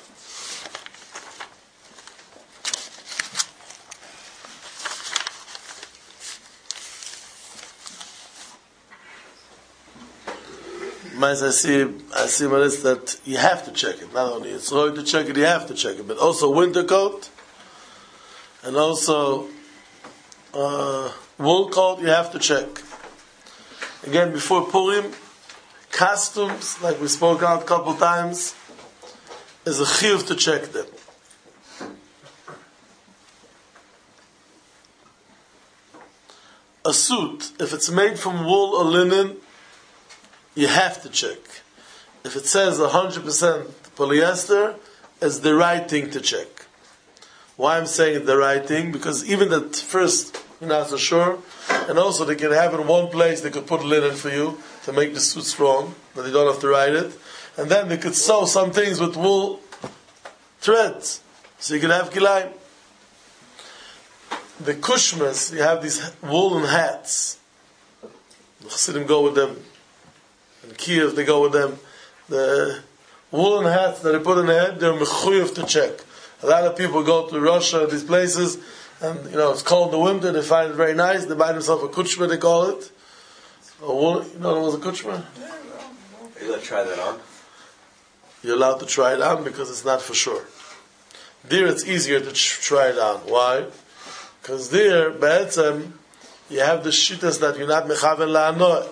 Mas I see, I see my list that you have to check it. Not only it's right to check it, you have to check it, but also winter coat. And also, uh, wool coat, you have to check. Again, before Purim, costumes, like we spoke out a couple times, is a chiyuv to check them. A suit, if it's made from wool or linen, you have to check. If it says one hundred percent polyester, it's the right thing to check. Why I'm saying it's the right thing? Because even at first, you're not so sure. And also they can have in one place, they could put linen for you to make the suit strong, but they don't have to write it. And then they could sew some things with wool threads, so you can have kilayim. The kushmas, you have these woolen hats. The Chassidim go with them. In Kiev, they go with them. The woolen hats that they put in the head, they're mechuyev to check. A lot of people go to Russia, these places, and you know it's cold in the winter. They find it very nice. They buy themselves a kuchma, they call it. A wool, you know what was a kuchma? Are you allowed to try that on? You're allowed to try it on because it's not for sure. There, it's easier to try it on. Why? Because there, be'etzem, you have the shittas that you're not mechaven la'anoy.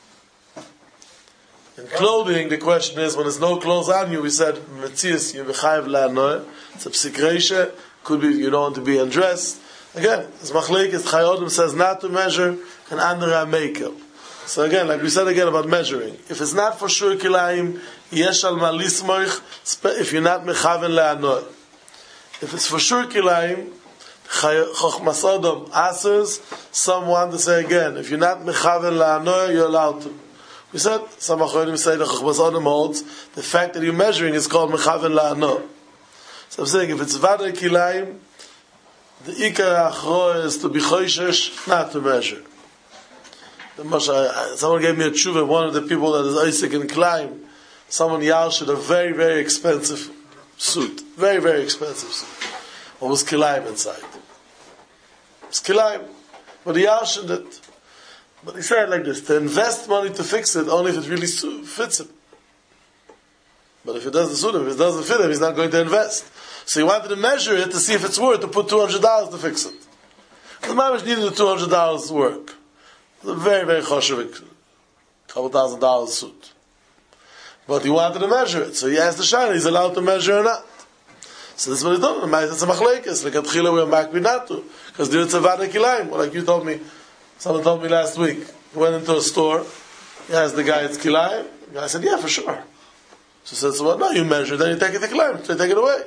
In clothing, the question is, when there's no clothes on you, we said, Metzias, you mechayev la'anoy. It's a psikreisha, could be you don't want to be undressed. Again, as Machlekes Chayodim says not to measure, and andere mekel. So again, like we said again about measuring, if it's not for sure kilayim, yesh al ma lismoich, if you're not mechaven la'anoy. If it's for sure kilayim, Chochmas Odom asers, some want to say again, if you're not mechaven la'anoy, you're allowed to. We said, some Achonim say the Chochmas Odom holds, the fact that you're measuring is called mechaven la'anoy. So I'm saying, if it's Vadei Kilayim, the Ikar Achro is to be Choishesh, not to measure. The Moshe, someone gave me a tshuva, one of the people that is Isaac in Kilayim, someone yarshed a very, very expensive suit. Very, very expensive suit. What was Kilayim inside? It's Kilayim. But he yarshed it. But he said like this, to invest money to fix it, only if it really fits him. But if it doesn't suit him, if it doesn't fit him, he's not going to invest. So he wanted to measure it to see if it's worth to put two hundred dollars to fix it. The mamish needed the two hundred dollars to work. It's a very, very choshev couple thousand dollars suit. But he wanted to measure it, so he asked the shiner, he's allowed to measure or not. So this is what he's done. It's a machlekes. Like at Chila, we are makbinatu, because there it's a vada kilayim. Like you told me, someone told me last week. He went into a store. He asked the guy, "It's kilayim." The guy said, "Yeah, for sure." So he said, "So what? No, you measure, then you take it to kilayim, so you take it away."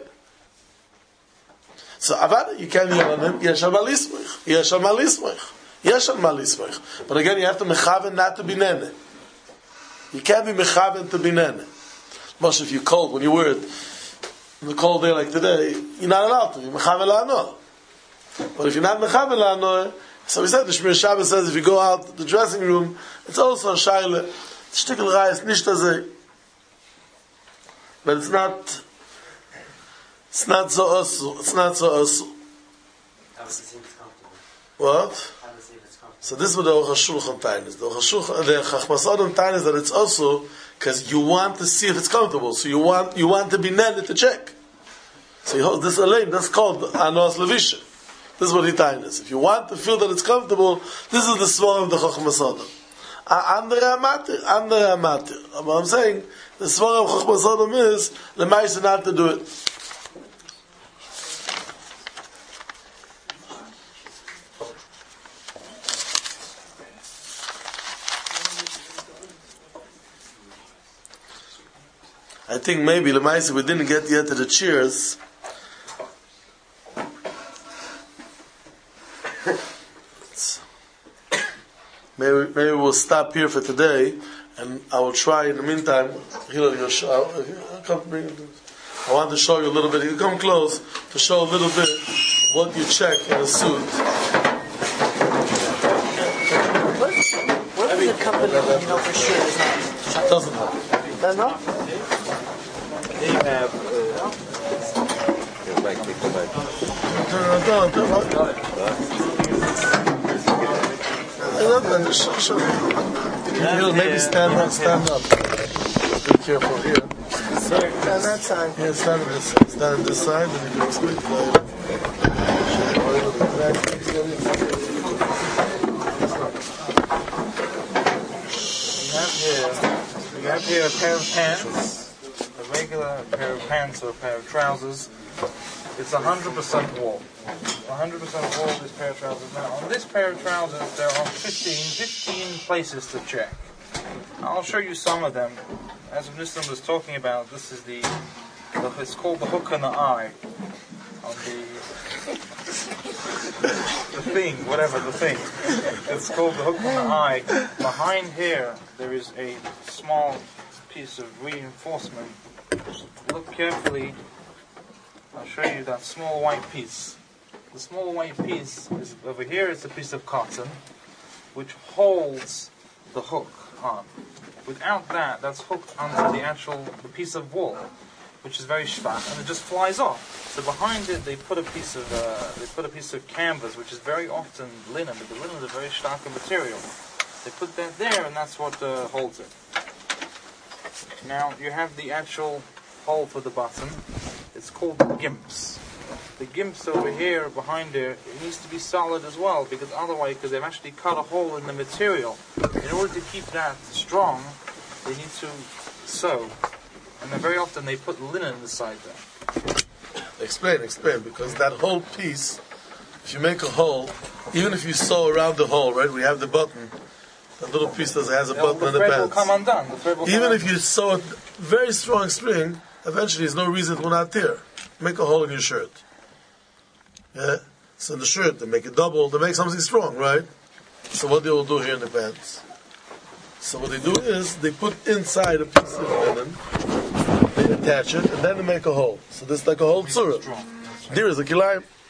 So avada, you can't yell on him. Yesh al malismich. Yesh al malismich. Yesh al malismich. But again, you have to mechaven not to be nene. You can't be mechaven to be nene. Most if you're cold when you wear it. In the cold day like today, you're not allowed to. You're mechaven la'ano. But if you're not mechaven la'ano, so we said the Shmir Shabbos says if you go out the dressing room, it's also a shaila. Shtikel rayis nishta zeh. But it's not. It's not so osu. It's not so osu. What? So this is what the Aruch HaShulchan time is. The Aruch HaShulchan, the Chachmas Adam time is that it's also because you want to see if it's comfortable. So you want you want to be netted to check. So you hold this alone. That's called Anos Levisha. This is what he time is. If you want to feel that it's comfortable, this is the svar of the Chachmas Adam. Andere amatir, andere amatir. But I'm saying the svar of Chachmas Adam is the mice not to do it. I think maybe Lemaisa we didn't get yet to the cheers. maybe maybe we'll stop here for today, and I will try in the meantime. Hillel, you'll show, come bring it. I want to show you a little bit. You come close to show a little bit what you check in a suit. What if the company you know for sure is not? Doesn't know. Doesn't know? They have. Uh, Go back, go back. Turn it down, turn it down. I love that. Show, show. Maybe stand up, stand up. Be careful here. On that side. Yeah, stand on this side. Stand on this side, and you can squeeze it. we have here. We have here a pair of pants. A regular pair of pants or a pair of trousers. It's one hundred percent wool. one hundred percent wool, this pair of trousers. Now, on this pair of trousers, there are fifteen, fifteen places to check. I'll show you some of them. As Nissim was talking about, this is the, the, it's called the hook in the eye. On the, the thing, whatever the thing. It's called the hook in the eye. Behind here, there is a small piece of reinforcement. Look carefully. I'll show you that small white piece. The small white piece is over here. It's a piece of cotton which holds the hook on. Without that, that's hooked onto the actual the piece of wool, which is very schwach, and it just flies off. So behind it, they put a piece of uh, they put a piece of canvas, which is very often linen, but the linen is a very schwach material. They put that there, and that's what uh, holds it. Now you have the actual hole for the button. It's called the gimps. The gimps over here, behind there, it needs to be solid as well, because otherwise, because they've actually cut a hole in the material. In order to keep that strong, they need to sew. And then very often they put linen inside there. Explain, explain, because that whole piece, if you make a hole, even if you sew around the hole, right, we have the button, that little piece that has a The, button the on the thread will pants. come undone. The thread will Even come if you sew a very strong string, eventually there's no reason it will not tear. Make a hole in your shirt. Yeah? So in the shirt, they make it double, they make something strong, right? So what they will do here in the pants? So what they do is, they put inside a piece of linen, they attach it, and then they make a hole. So this is like a whole tzura. There is a kilayim.